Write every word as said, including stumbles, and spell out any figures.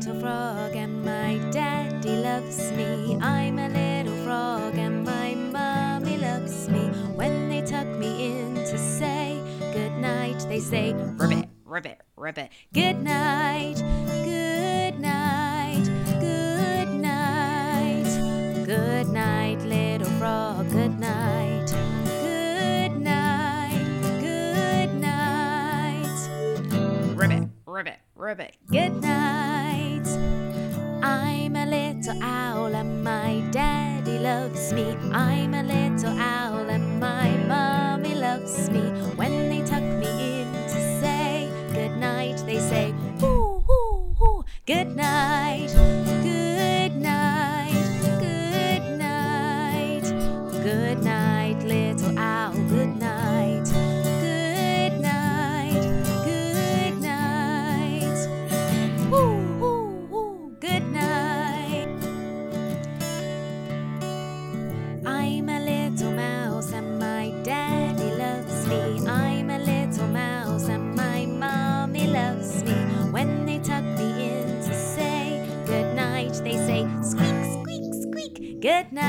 little frog and my daddy loves me. I'm a little frog and my mommy loves me. When they tuck me in to say goodnight, they say ribbit, ribbit, ribbit. Good night, good night, good night. Good night, little frog, good night. Good night, good night. Ribbit, ribbit, ribbit. Good night. I'm a little owl and my daddy loves me. I'm a little owl and my mommy loves me. When they tuck me in to say goodnight, they say hoo, hoo, hoo. Good night, good night, good night. Good night, little owl, good night. Good night, good night. Hoo, hoo, hoo. Good night. I'm a little mouse and my daddy loves me. I'm a little mouse and my mommy loves me. When they tuck me in to say goodnight, they say squeak, squeak, squeak. Good night.